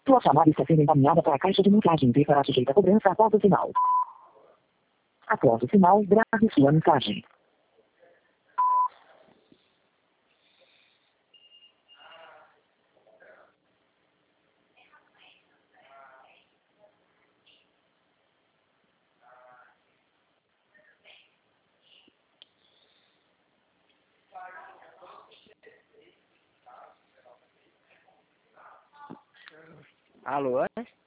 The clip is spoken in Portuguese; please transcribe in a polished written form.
Sua chamada está sendo encaminhada para a caixa de mensagem e será sujeita a cobrança após o sinal. Após o sinal, grave sua mensagem. Alô?